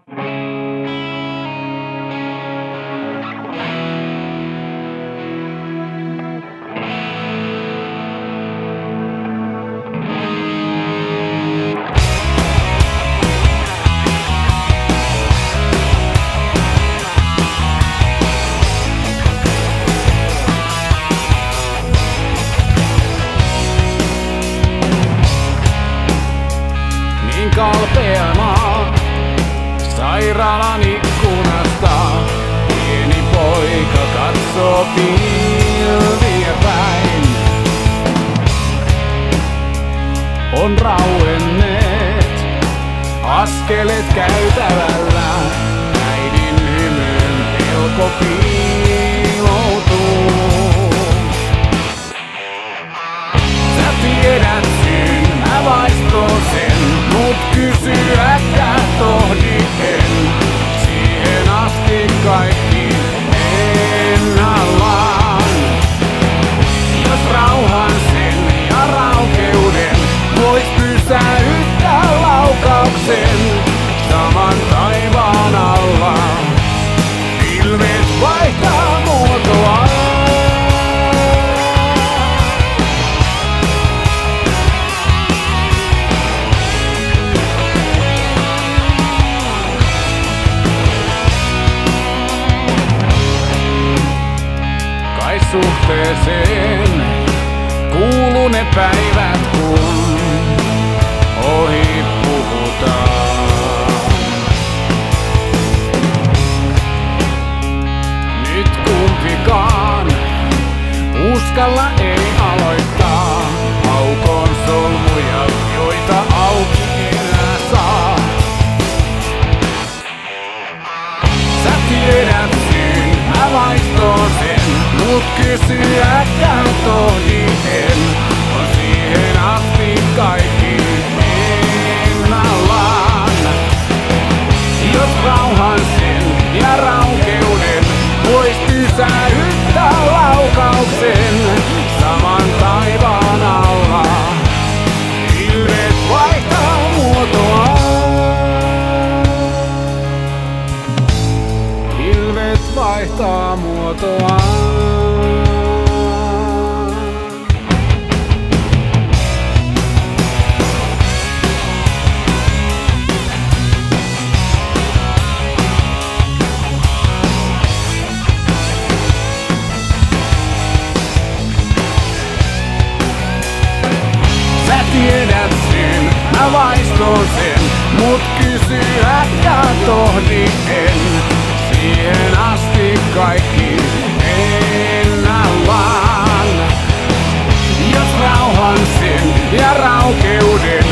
Kalpeana sairaalan ikkunasta pieni poika katsoo pilviä päin. On rauenneet askeleet käytävällä, äidin hymyyn pelko piiloutuu. Sä tiedät syyn, mä vaiston sen. Mut kysyäkään tohdi en, siihen asti kaikki ennallaan. Jos rauhan sen ja raukeuden vois pysäyttää laukauksen saman taivaan alla, pilvet vaihtaa muotoa. Suhteeseen kuuluu ne päivät, kun ohi puhutaan. Nyt kumpikaan uskalla ei aloittaa aukon solmuja, joita auki enää saa. Sä tiedät syyn, mä vaiston sen. Mut kysyäkään tohdi en, on siihen asti kaikki ennallaan. Jos rauhan sen ja raukeuden vois pysäyttää laukauksen saman taivaan alla, pilvet vaihtaa muotoa. Pilvet vaihtaa muotoa. Tiedät syyn, mä vaiston sen, mut kysyäkään tohdi en, siihen asti kaikki ennallaan. Jos rauhan sen ja raukeuden